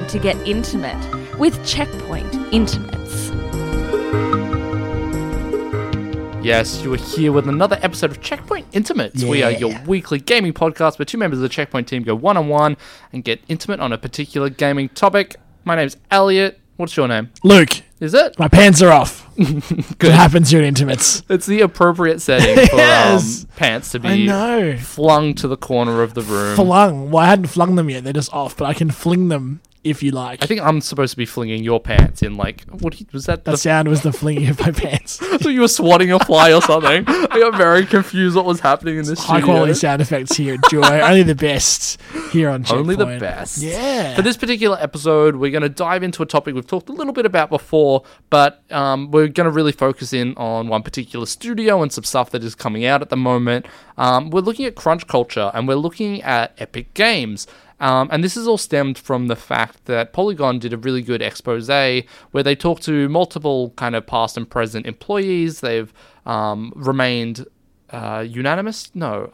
to get intimate with Checkpoint Intimates. Yes, you are here with another episode of Checkpoint Intimates. We are your weekly gaming podcast where two members of the Checkpoint team go one-on-one and get intimate on a particular gaming topic. My name's Elliot. What's your name? Luke. Is it? My pants are off. Good. What happens here at Intimates? It's the appropriate setting for pants to be flung to the corner of the room. Flung? Well, I hadn't flung them yet. They're just off, but I can fling them if you like. I think I'm supposed to be flinging your pants in, like, was that? That sound was the flinging of my pants. I thought you were swatting a fly or something. I got very confused what was happening in this High quality sound effects here at Joy. Only the best here on Checkpoint. Only the best. Yeah. For this particular episode, we're going to dive into a topic we've talked a little bit about before, but we're going to really focus in on one particular studio and some stuff that is coming out at the moment. We're looking at crunch culture, and we're looking at Epic Games. And this is all stemmed from the fact that Polygon did a really good expose where they talked to multiple kind of past and present employees. They've remained anonymous.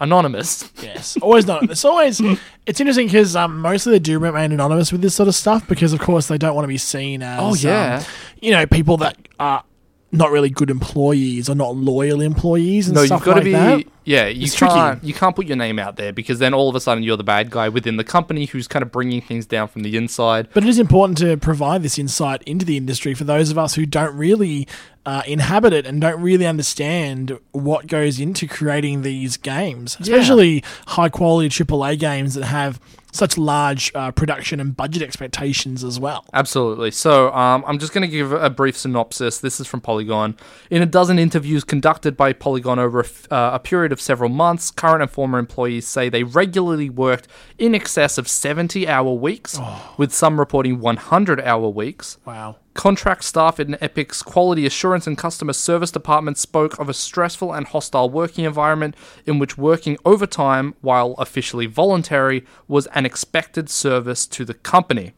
Yes, always not. It's interesting because mostly they do remain anonymous with this sort of stuff because, of course, they don't want to be seen as people that are not really good employees or not loyal employees and stuff like that. No, you've got to be... Yeah, you can't put your name out there because then all of a sudden you're the bad guy within the company who's kind of bringing things down from the inside. But it is important to provide this insight into the industry for those of us who don't really inhabit it and don't really understand what goes into creating these games, especially high-quality AAA games that have such large production and budget expectations as well. Absolutely. So I'm just going to give a brief synopsis. This is from Polygon. In a dozen interviews conducted by Polygon over a period of several months, current and former employees say they regularly worked in excess of 70-hour weeks, with some reporting 100-hour weeks. Wow. Contract staff in Epic's quality assurance and customer service department spoke of a stressful and hostile working environment in which working overtime, while officially voluntary, was an expected service to the company.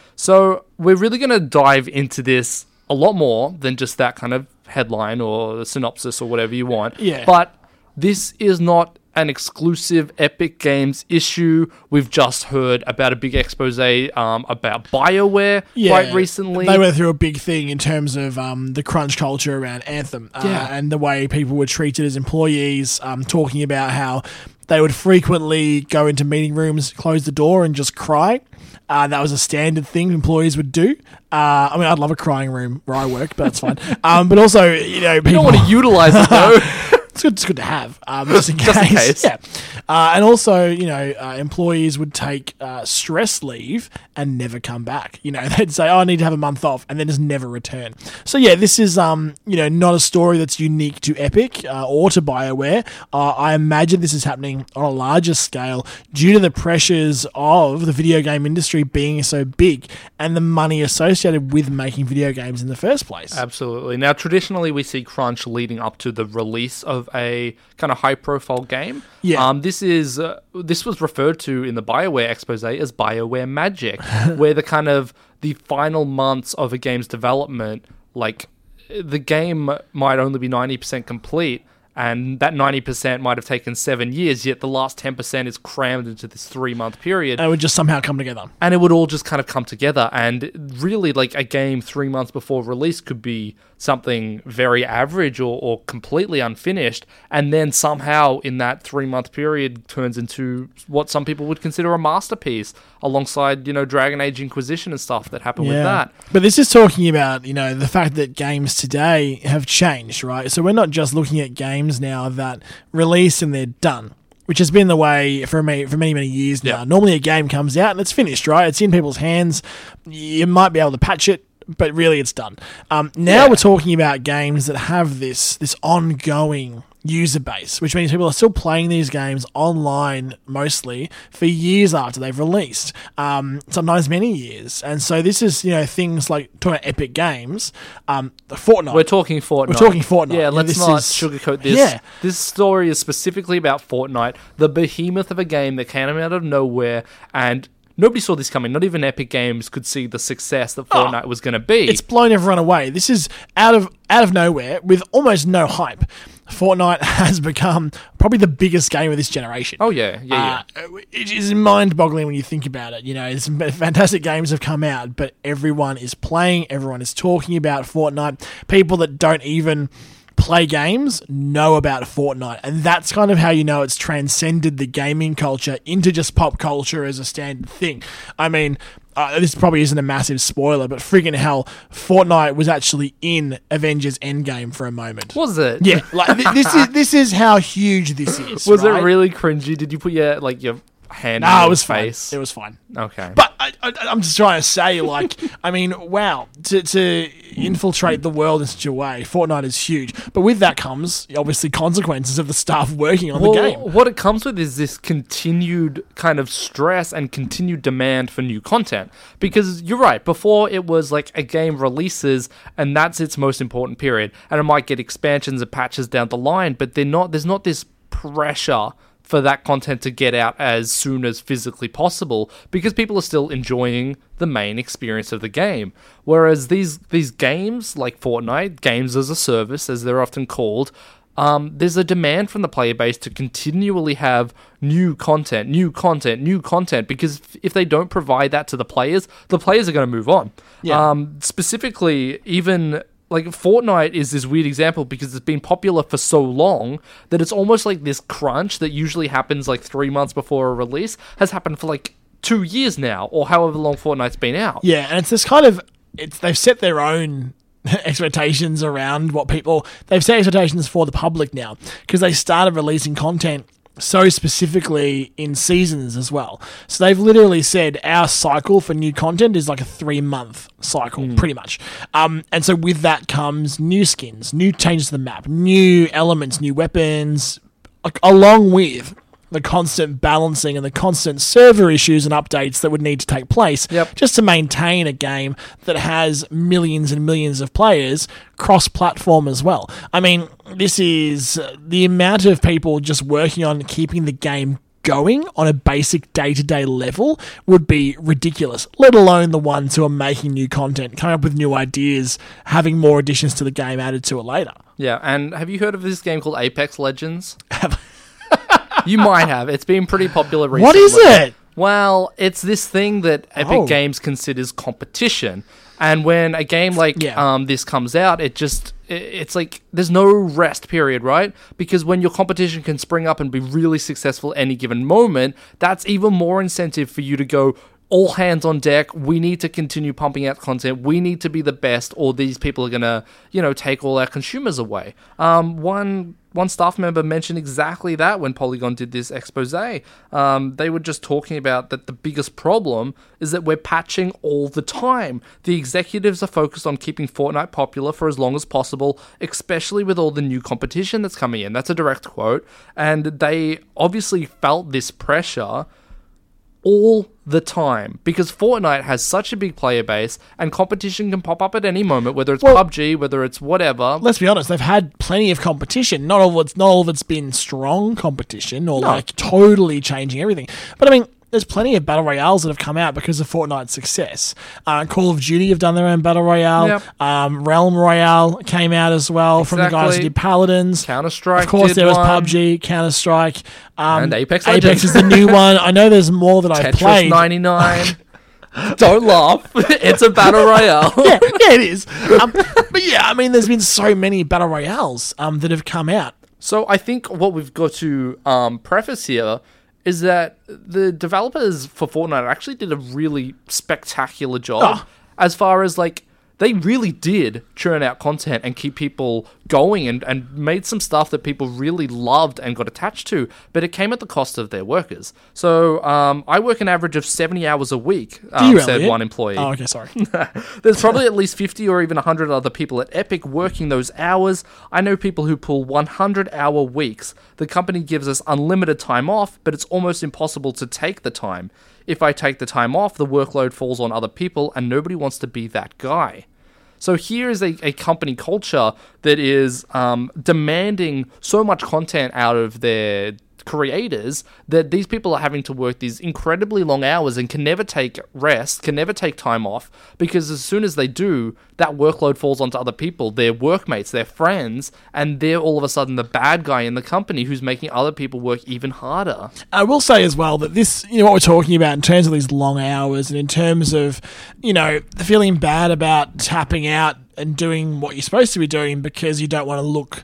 So we're really going to dive into this a lot more than just that kind of headline or synopsis or whatever you want. Yeah. But this is not an exclusive Epic Games issue. We've just heard about a big expose about BioWare quite recently. They went through a big thing in terms of the crunch culture around Anthem and the way people were treated as employees, talking about how they would frequently go into meeting rooms, close the door and just cry. That was a standard thing employees would do. I'd love a crying room where I work, but that's fine. But also, people... You don't want to utilize it, though. It's good to have, just in case. Yeah. And also, employees would take stress leave and never come back. They'd say, I need to have a month off, and then just never return. So, this is, not a story that's unique to Epic or to BioWare. I imagine this is happening on a larger scale due to the pressures of the video game industry being so big and the money associated with making video games in the first place. Absolutely. Now, traditionally, we see crunch leading up to the release of a kind of high-profile game. Yeah. This was referred to in the BioWare expose as BioWare Magic, where the final months of a game's development, like the game might only be 90% complete, and that 90% might have taken 7 years, yet the last 10% is crammed into this 3-month period. And it would just somehow come together. And it would all just kind of come together. And really, like, a game 3 months before release could be something very average or completely unfinished, and then somehow in that 3-month period turns into what some people would consider a masterpiece, alongside, Dragon Age Inquisition and stuff that happened with that. But this is talking about, the fact that games today have changed, right? So we're not just looking at games now that release and they're done, which has been the way for many, many years now. Normally a game comes out and it's finished, right? It's in people's hands. You might be able to patch it, but really it's done. Now we're talking about games that have this ongoing user base, which means people are still playing these games online mostly for years after they've released, sometimes many years. And so this is, things like talking about Epic Games, Fortnite. We're talking Fortnite. Yeah, let's not sugarcoat this. Yeah. This story is specifically about Fortnite, the behemoth of a game that came out of nowhere, and nobody saw this coming. Not even Epic Games could see the success that Fortnite was going to be. It's blown everyone away. This is out of nowhere with almost no hype. Fortnite has become probably the biggest game of this generation. Oh, yeah. It is mind-boggling when you think about it. You know, some fantastic games have come out, but everyone is playing, everyone is talking about Fortnite. People that don't even play games know about Fortnite, and that's kind of how you know it's transcended the gaming culture into just pop culture as a standard thing. I mean, this probably isn't a massive spoiler, but friggin' hell, Fortnite was actually in Avengers Endgame for a moment. Was it? Yeah, like this is how huge this is. Was right? it really cringy? Did you put your hand in No, your it was face? fine. It was fine. Okay. But I'm just trying to say, like, I mean, wow, to infiltrate the world in such a way, Fortnite is huge. But with that comes, obviously, consequences of the staff working on the game. What it comes with is this continued kind of stress and continued demand for new content. Because you're right, before it was like a game releases and that's its most important period. And it might get expansions and patches down the line, but there's not this pressure for that content to get out as soon as physically possible because people are still enjoying the main experience of the game. Whereas these games like Fortnite, games as a service, as they're often called, there's a demand from the player base to continually have new content, because if they don't provide that to the players are going to move on. Yeah. Specifically, even like Fortnite is this weird example because it's been popular for so long that it's almost like this crunch that usually happens like 3 months before a release has happened for like 2 years now, or however long Fortnite's been out. Yeah, and it's this kind of they've set their own expectations around they've set expectations for the public now because they started releasing content so specifically in seasons as well. So they've literally said our cycle for new content is like a 3-month cycle, pretty much. And so with that comes new skins, new changes to the map, new elements, new weapons, along with the constant balancing and the constant server issues and updates that would need to take place just to maintain a game that has millions and millions of players cross-platform as well. I mean, this is the amount of people just working on keeping the game going on a basic day-to-day level would be ridiculous, let alone the ones who are making new content, coming up with new ideas, having more additions to the game added to it later. Yeah, and have you heard of this game called Apex Legends? You might have. It's been pretty popular recently. What is it? Well, it's this thing that Epic Games considers competition. And when a game like this comes out, it's like there's no rest period, right? Because when your competition can spring up and be really successful at any given moment, that's even more incentive for you to go all hands on deck. We need to continue pumping out content. We need to be the best, or these people are going to, take all our consumers away. One staff member mentioned exactly that when Polygon did this expose. They were just talking about that the biggest problem is that we're patching all the time. The executives are focused on keeping Fortnite popular for as long as possible, especially with all the new competition that's coming in. That's a direct quote. And they obviously felt this pressure all the time because Fortnite has such a big player base and competition can pop up at any moment, whether it's PUBG, whether it's whatever. Let's be honest, they've had plenty of competition. Not all of it's been strong competition or like totally changing everything. But I mean, there's plenty of battle royales that have come out because of Fortnite's success. Call of Duty have done their own battle royale. Yep. Realm Royale came out as well from the guys who did Paladins. Counter-Strike. Of course, there was one. PUBG, Counter-Strike, and Apex Legends. Apex is the new one. I know there's more that I've played. Tetris 99. Don't laugh. It's a battle royale. yeah, it is. But yeah, I mean, there's been so many battle royales that have come out. So I think what we've got to preface here is that the developers for Fortnite actually did a really spectacular job as far as like they really did churn out content and keep people going and made some stuff that people really loved and got attached to, but it came at the cost of their workers. So I work an average of 70 hours a week, said one employee. Oh, okay, sorry. There's probably at least 50 or even 100 other people at Epic working those hours. I know people who pull 100-hour weeks. The company gives us unlimited time off, but it's almost impossible to take the time. If I take the time off, the workload falls on other people, and nobody wants to be that guy. So here is a company culture that is demanding so much content out of their creators, that these people are having to work these incredibly long hours and can never take rest, can never take time off, because as soon as they do, that workload falls onto other people, their workmates, their friends, and they're all of a sudden the bad guy in the company who's making other people work even harder. I will say as well that this, what we're talking about in terms of these long hours and in terms of, feeling bad about tapping out and doing what you're supposed to be doing because you don't want to look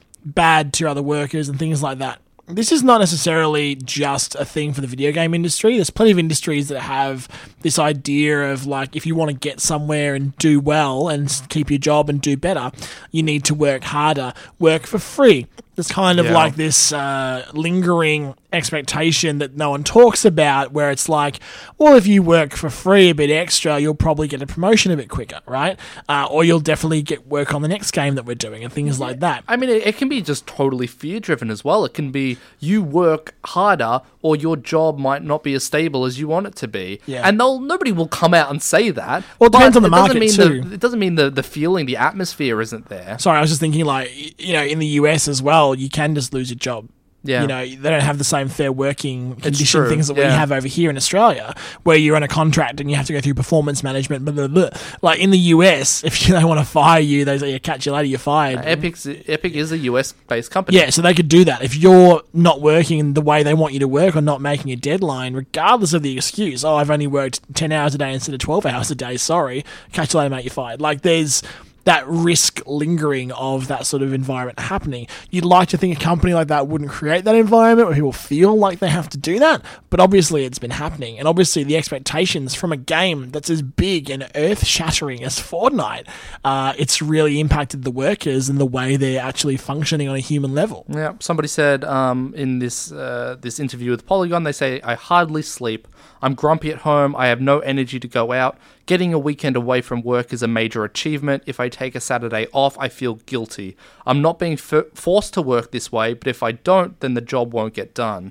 bad to other workers and things like that. This is not necessarily just a thing for the video game industry. There's plenty of industries that have this idea of, like, if you want to get somewhere and do well and keep your job and do better, you need to work harder, work for free. There's kind of like this lingering expectation that no one talks about, where it's like, well, if you work for free a bit extra, you'll probably get a promotion a bit quicker, right? Or you'll definitely get work on the next game that we're doing and things like that. I mean, it can be just totally fear-driven as well. It can be you work harder or your job might not be as stable as you want it to be. Yeah. And nobody will come out and say that. Well, it depends on the market too. It doesn't mean the feeling, the atmosphere isn't there. Sorry, I was just thinking, like, in the US as well, you can just lose your job. Yeah. They don't have the same fair working condition true. things that we have over here in Australia, where you're on a contract and you have to go through performance management, blah, blah, blah. Like in the US, if they want to fire you, they say, catch you later, you're fired. Epic is a US-based company. Yeah, so they could do that. If you're not working the way they want you to work or not making a deadline, regardless of the excuse, I've only worked 10 hours a day instead of 12 hours a day, sorry, catch you later, mate, you're fired. Like, there's that risk lingering of that sort of environment happening. You'd like to think a company like that wouldn't create that environment where people feel like they have to do that, but obviously it's been happening. And obviously the expectations from a game that's as big and earth-shattering as Fortnite, it's really impacted the workers and the way they're actually functioning on a human level. Yeah, somebody said in this interview with Polygon, they say, I hardly sleep. I'm grumpy at home. I have no energy to go out. Getting a weekend away from work is a major achievement. If I take a Saturday off, I feel guilty. I'm not being forced to work this way, but if I don't, then the job won't get done.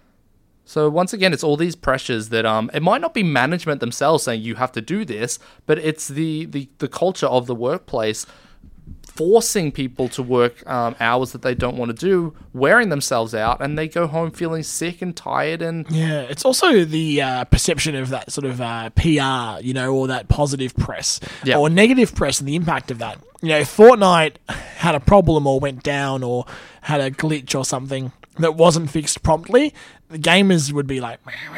So once again, it's all these pressures that it might not be management themselves saying you have to do this, but it's the culture of the workplace forcing people to work hours that they don't want to do, wearing themselves out, and they go home feeling sick and tired. And yeah, it's also the perception of that sort of PR, or that positive press or negative press and the impact of that. If Fortnite had a problem or went down or had a glitch or something that wasn't fixed promptly, the gamers would be like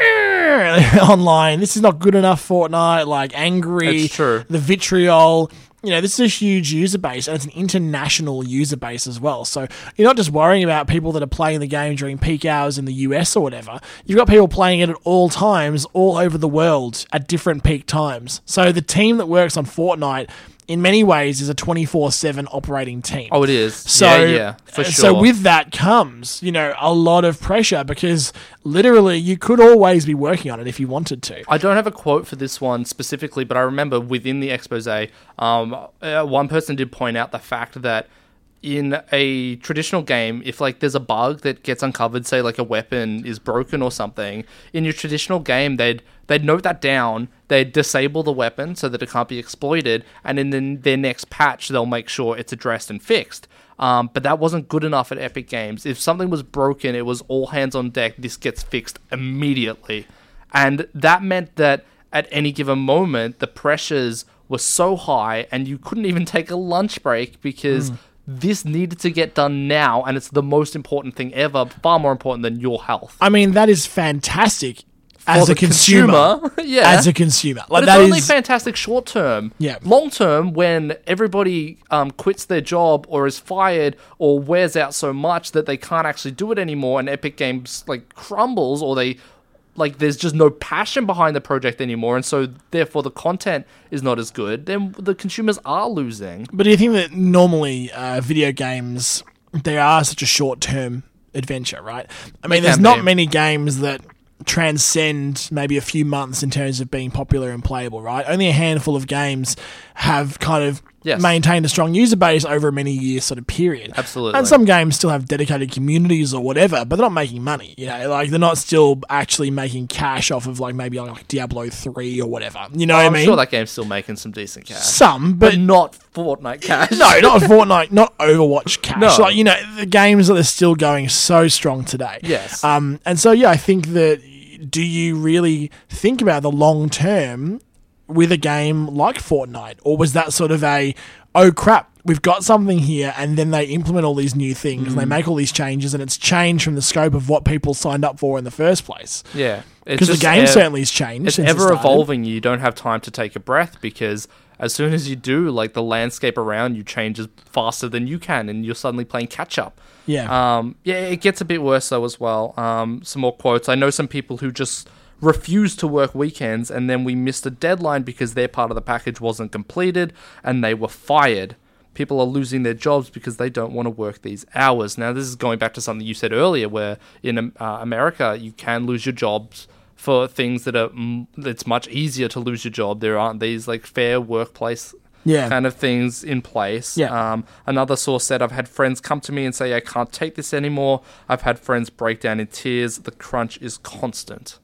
online, this is not good enough, Fortnite, like angry, it's true. The vitriol. This is a huge user base, and it's an international user base as well. So you're not just worrying about people that are playing the game during peak hours in the US or whatever. You've got people playing it at all times, all over the world, at different peak times. So the team that works on Fortnite, in many ways, is a 24/7 operating team. Oh, it is. So, yeah, for sure. So with that comes, a lot of pressure, because literally you could always be working on it if you wanted to. I don't have a quote for this one specifically, but I remember within the expose, one person did point out the fact that in a traditional game, if there's a bug that gets uncovered, say a weapon is broken or something, in your traditional game they'd note that down, they'd disable the weapon so that it can't be exploited, and in their next patch they'll make sure it's addressed and fixed. But that wasn't good enough at Epic Games. If something was broken, it was all hands on deck, this gets fixed immediately. And that meant that at any given moment the pressures were so high and you couldn't even take a lunch break because this needed to get done now, and it's the most important thing ever, far more important than your health. I mean, that is fantastic as a consumer. Yeah. As a consumer. But it's only fantastic short term. Yeah. Long term, when everybody quits their job or is fired or wears out so much that they can't actually do it anymore, and Epic Games crumbles, or they there's just no passion behind the project anymore, and so therefore the content is not as good, then the consumers are losing. But do you think that normally video games, they are such a short-term adventure, right? I mean, there's not many games that transcend maybe a few months in terms of being popular and playable, right? Only a handful of games have kind of maintained a strong user base over a many year sort of period. Absolutely. And some games still have dedicated communities or whatever, but they're not making money. You know, like they're not still actually making cash off of like maybe like Diablo 3 or whatever. You know what I mean? I'm sure that game's still making some decent cash. Some, but not Fortnite cash. No, not Fortnite, not Overwatch cash. No. Like, you know, the games that are still going so strong today. Yes. And so, yeah, I think that do you really think about the long term with a game like Fortnite? Or was that sort of oh crap, we've got something here, and then they implement all these new things and they make all these changes, and it's changed from the scope of what people signed up for in the first place? Yeah. Because the game certainly has changed. It's ever evolving. You don't have time to take a breath, because as soon as you do, like, the landscape around you changes faster than you can, and you're suddenly playing catch up. Yeah. It gets a bit worse though as well. Some more quotes. I know some people who just refused to work weekends, and then we missed a deadline because their part of the package wasn't completed and they were fired. People are losing their jobs because they don't want to work these hours. Now, this is going back to something you said earlier, where in America you can lose your jobs for things that are it's much easier to lose your job. There aren't these like fair workplace kind of things in place. Another source said, I've had friends come to me and say, I can't take this anymore. I've had friends break down in tears. The crunch is constant.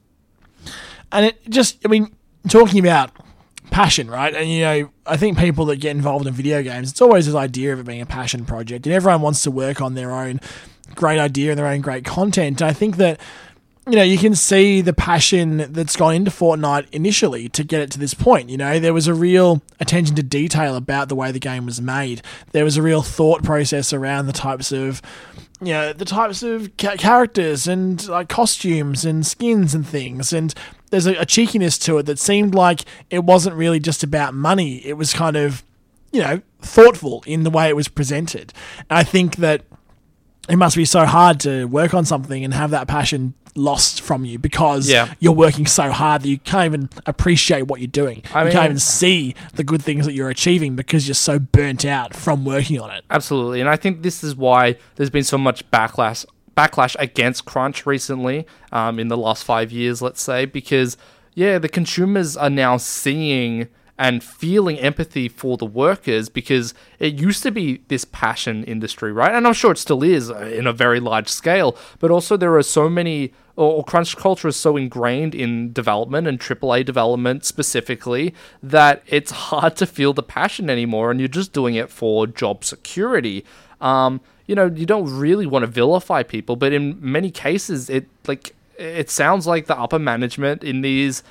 And it just, I mean, talking about passion, right? And, you know, I think people that get involved in video games, it's always this idea of it being a passion project, and everyone wants to work on their own great idea and their own great content. And I think that, you know, you can see the passion that's gone into Fortnite initially to get it to this point. You know, there was a real attention to detail about the way the game was made. There was a real thought process around the types of, you know, characters and like costumes and skins and things. And there's a cheekiness to it that seemed like it wasn't really just about money. It was kind of, you know, thoughtful in the way it was presented. And I think that it must be so hard to work on something and have that passion lost from you because you're working so hard that you can't even appreciate what you're doing. You can't even see the good things that you're achieving because you're so burnt out from working on it. Absolutely. And I think this is why there's been so much backlash against crunch recently, in the last 5 years, let's say, because the consumers are now seeing and feeling empathy for the workers, because it used to be this passion industry, right? And I'm sure it still is in a very large scale, but also there are so many, or crunch culture is so ingrained in development and AAA development specifically, that it's hard to feel the passion anymore, and you're just doing it for job security. You know, you don't really want to vilify people, but in many cases, it sounds like the upper management in these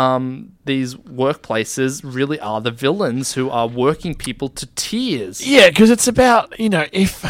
workplaces really are the villains who are working people to tears. Yeah, because it's about, you know, if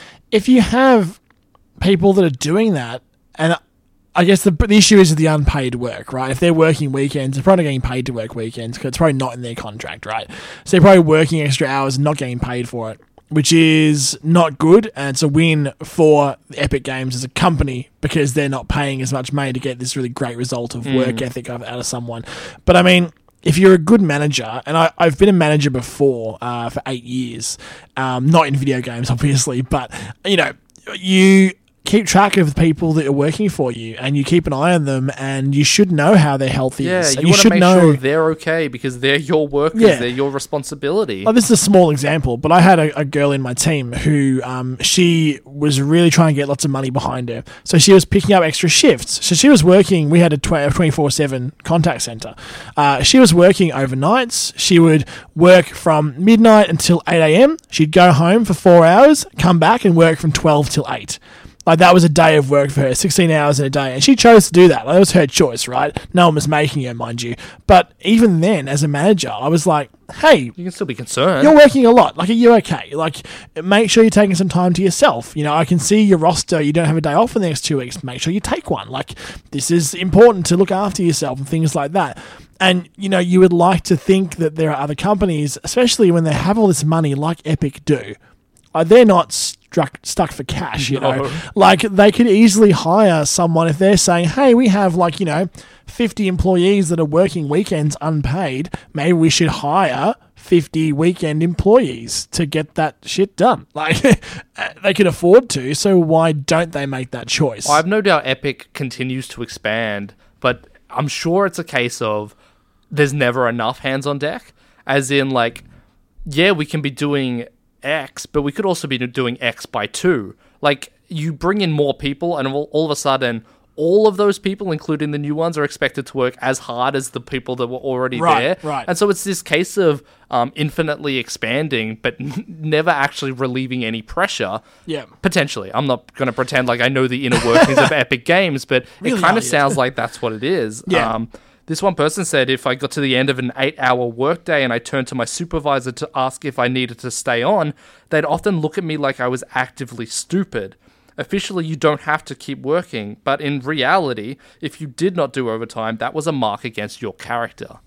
you have people that are doing that, and I guess the issue is the unpaid work, right? If they're working weekends, they're probably not getting paid to work weekends because it's probably not in their contract, right? So they're probably working extra hours and not getting paid for it, which is not good, and it's a win for Epic Games as a company because they're not paying as much money to get this really great result of work ethic out of someone. But I mean, if you're a good manager, and I've been a manager before for 8 years, not in video games, obviously, but, you know, you keep track of the people that are working for you, and you keep an eye on them, and you should know how their health is. Yeah, you want to make sure they're okay because they're your workers, they're your responsibility. This is a small example, but I had a girl in my team who she was really trying to get lots of money behind her. So she was picking up extra shifts. So she was working, we had a 24/7 contact center. She was working overnights. She would work from midnight until 8 a.m. She'd go home for 4 hours, come back and work from 12 till 8. Like, that was a day of work for her, 16 hours in a day. And she chose to do that. Like, that was her choice, right? No one was making her, mind you. But even then, as a manager, I was like, hey, you can still be concerned. You're working a lot. Like, are you okay? Like, make sure you're taking some time to yourself. You know, I can see your roster. You don't have a day off for the next 2 weeks. Make sure you take one. Like, this is important to look after yourself and things like that. And, you know, you would like to think that there are other companies, especially when they have all this money like Epic do. They're not stuck for cash, you know. Like, they could easily hire someone if they're saying, hey, we have, like, you know, 50 employees that are working weekends unpaid. Maybe we should hire 50 weekend employees to get that shit done. Like, they could afford to, so why don't they make that choice? I have no doubt Epic continues to expand, but I'm sure it's a case of there's never enough hands on deck, as in, like, yeah, we can be doing X, but we could also be doing X by 2. Like, you bring in more people, and all of a sudden, all of those people, including the new ones, are expected to work as hard as the people that were already there. Right. And so it's this case of infinitely expanding, but never actually relieving any pressure. Yeah. Potentially. I'm not going to pretend like I know the inner workings of Epic Games, but Really it kind are, of yeah. sounds like that's what it is. Yeah. This one person said if I got to the end of an 8-hour workday and I turned to my supervisor to ask if I needed to stay on, they'd often look at me like I was actively stupid. Officially, you don't have to keep working, but in reality, if you did not do overtime, that was a mark against your character.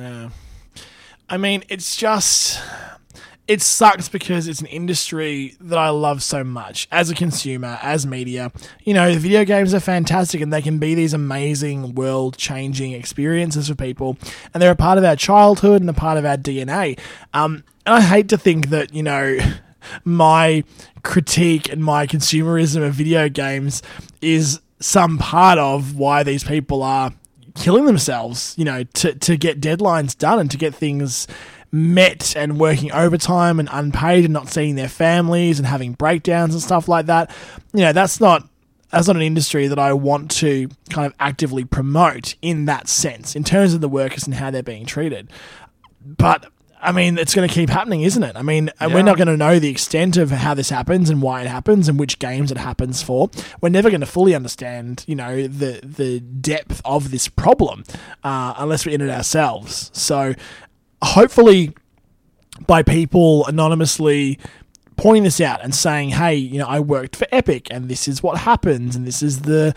I mean, it's just... It sucks because it's an industry that I love so much as a consumer, as media. You know, video games are fantastic and they can be these amazing world-changing experiences for people. And they're a part of our childhood and a part of our DNA. And I hate to think that, you know, my critique and my consumerism of video games is some part of why these people are killing themselves, you know, to get deadlines done and to get things met and working overtime and unpaid and not seeing their families and having breakdowns and stuff like that. You know, that's not an industry that I want to kind of actively promote in that sense, in terms of the workers and how they're being treated. But I mean, it's going to keep happening, isn't it? I mean, we're not going to know the extent of how this happens and why it happens and which games it happens for. We're never going to fully understand, you know, the depth of this problem unless we're in it ourselves. So hopefully by people anonymously pointing this out and saying, hey, you know, I worked for Epic and this is what happens and this is the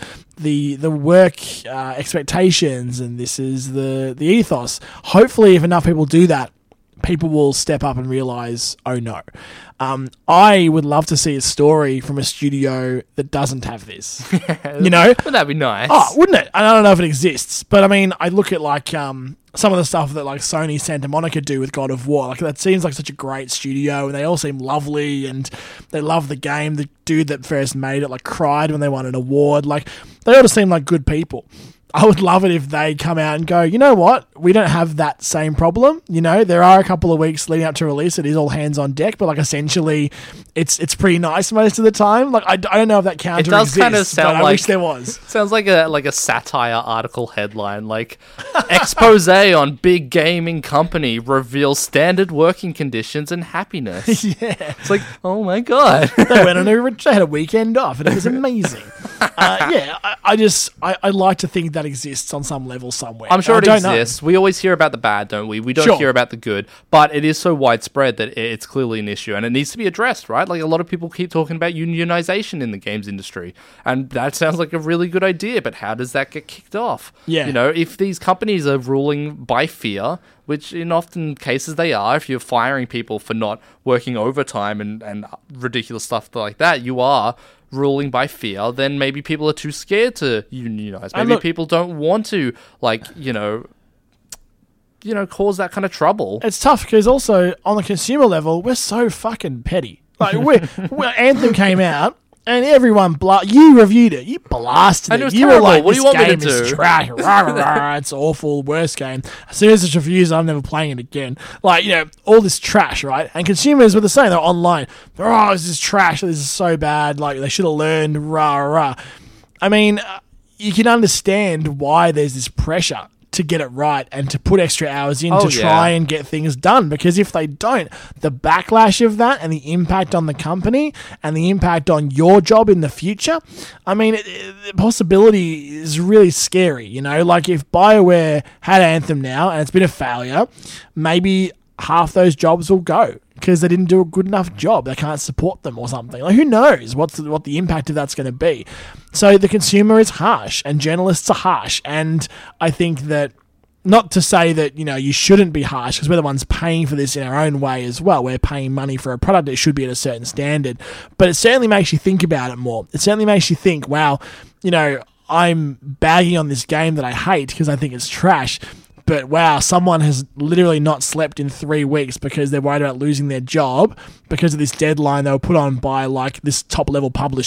work expectations and this is the ethos. Hopefully if enough people do that, people will step up and realize, oh no. I would love to see a story from a studio that doesn't have this. You know? Wouldn't that be nice? Oh, wouldn't it? I don't know if it exists, but I mean, I look at like some of the stuff that like Sony Santa Monica do with God of War. Like that seems like such a great studio, and they all seem lovely, and they love the game. The dude that first made it like cried when they won an award. Like they all just seem like good people. I would love it if they come out and go, you know what? We don't have that same problem. You know, there are a couple of weeks leading up to release. It is all hands on deck, but like essentially it's pretty nice most of the time. Like I don't know if that counter exists. It does kind of sound I like wish there was. Sounds like a satire article headline, like expose on big gaming company reveals standard working conditions and happiness. Yeah. It's like, oh my god. They went on they had a weekend off and it was amazing. I like to think that exists on some level somewhere. I'm sure it don't know. exists. We always hear about the bad, don't we? We don't Sure. hear about the good, but it is so widespread that it's clearly an issue and it needs to be addressed, right? Like a lot of people keep talking about unionization in the games industry, and that sounds like a really good idea, but how does that get kicked off? Yeah. You know, if these companies are ruling by fear, which in often cases they are, if you're firing people for not working overtime and ridiculous stuff like that, you are ruling by fear, then maybe people are too scared to unionize. Maybe people don't want to, like, you know, cause that kind of trouble. It's tough because also on the consumer level, we're so fucking petty. Like Anthem came out and everyone you reviewed it, you blasted and it. It was You terrible. were like, what do this you want me game to is do? trash. Rah, rah, rah, it's awful, worst game. As soon as it's reviewed, I'm never playing it again. Like, you know, all this trash, right? And consumers were the same. They're online. Oh, this is trash. This is so bad. Like, they should have learned. Rah, rah. I mean, you can understand why there's this pressure to get it right and to put extra hours in try and get things done, because if they don't, the backlash of that and the impact on the company and the impact on your job in the future, I mean, the possibility is really scary. You know, like if BioWare had Anthem now and it's been a failure, maybe half those jobs will go because they didn't do a good enough job. They can't support them or something. Like, who knows what the impact of that's going to be. So the consumer is harsh and journalists are harsh. And I think that, not to say that, you know, you shouldn't be harsh, because we're the ones paying for this in our own way as well. We're paying money for a product that should be at a certain standard. But it certainly makes you think about it more. It certainly makes you think, wow, you know, I'm bagging on this game that I hate because I think it's trash. But wow, someone has literally not slept in 3 weeks because they're worried about losing their job because of this deadline they were put on by like this top level publisher.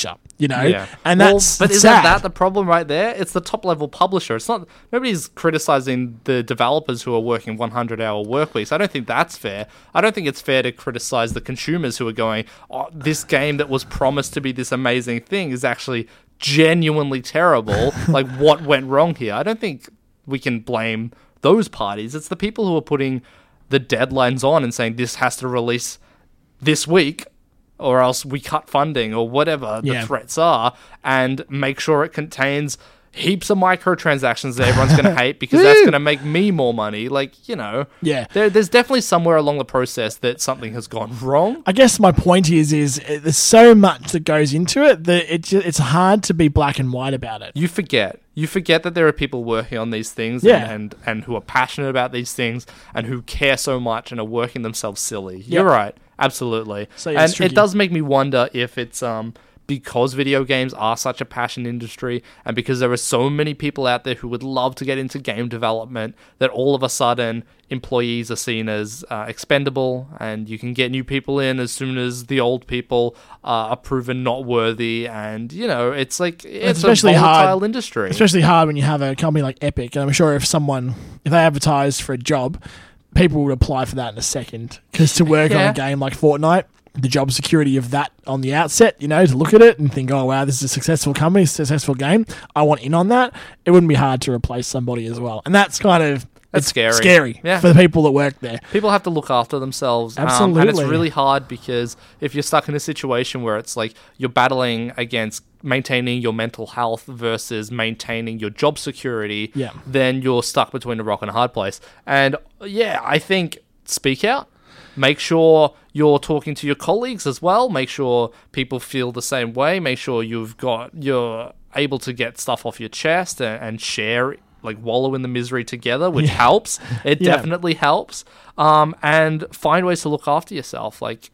you know? Yeah. And Well, that's but isn't sad. that the problem right there? It's the top level publisher. It's not, nobody's criticizing the developers who are working 100-hour work weeks. I don't think that's fair. I don't think it's fair to criticize the consumers who are going, oh, this game that was promised to be this amazing thing is actually genuinely terrible. Like, what went wrong here? I don't think we can blame those parties. It's the people who are putting the deadlines on and saying this has to release this week or else we cut funding or whatever the threats are, and make sure it contains heaps of microtransactions that everyone's going to hate because that's going to make me more money. Like, you know, there's definitely somewhere along the process that something has gone wrong. I guess my point is there's so much that goes into it that it's hard to be black and white about it. You forget that there are people working on these things and who are passionate about these things and who care so much and are working themselves silly. You're right. Absolutely. So, and it does make me wonder if it's because video games are such a passion industry and because there are so many people out there who would love to get into game development, that all of a sudden employees are seen as expendable, and you can get new people in as soon as the old people are proven not worthy. And, you know, it's like, it's a volatile industry. Especially hard when you have a company like Epic. And I'm sure if they advertised for a job, people would apply for that in a second. Because to work on a game like Fortnite, the job security of that on the outset, you know, to look at it and think, oh, wow, this is a successful company, successful game, I want in on that. It wouldn't be hard to replace somebody as well. And that's kind of... That's scary yeah. for the people that work there. People have to look after themselves. Absolutely. And it's really hard because if you're stuck in a situation where it's like you're battling against maintaining your mental health versus maintaining your job security, then you're stuck between a rock and a hard place. And yeah, I think speak out. Make sure you're talking to your colleagues as well. Make sure people feel the same way. Make sure you're able to get stuff off your chest and share, like wallow in the misery together, which helps. It definitely helps. And find ways to look after yourself. Like,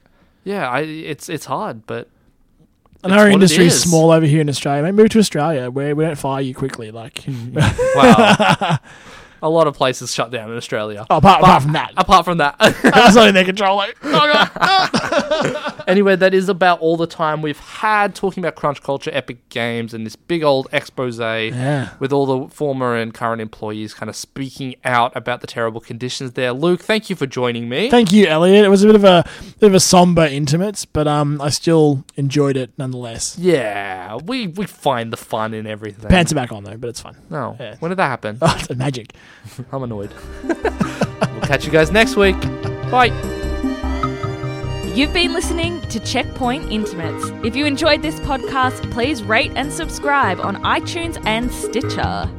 it's hard, but and our industry is small over here in Australia. Maybe move to Australia where we don't fire you quickly. Like, wow. A lot of places shut down in Australia. Oh, apart from that. Apart from that. That's not in their control. Like, Anyway, that is about all the time we've had talking about Crunch Culture, Epic Games, and this big old expose with all the former and current employees kind of speaking out about the terrible conditions there. Luke, thank you for joining me. Thank you, Elliot. It was a bit of a somber Intimates, but I still enjoyed it nonetheless. Yeah, we find the fun in everything. Pants are back on though, but it's fun. No, when did that happen? Oh, it's magic. I'm annoyed. We'll catch you guys next week. Bye. You've been listening to Checkpoint Intimates. If you enjoyed this podcast, please rate and subscribe on iTunes and Stitcher.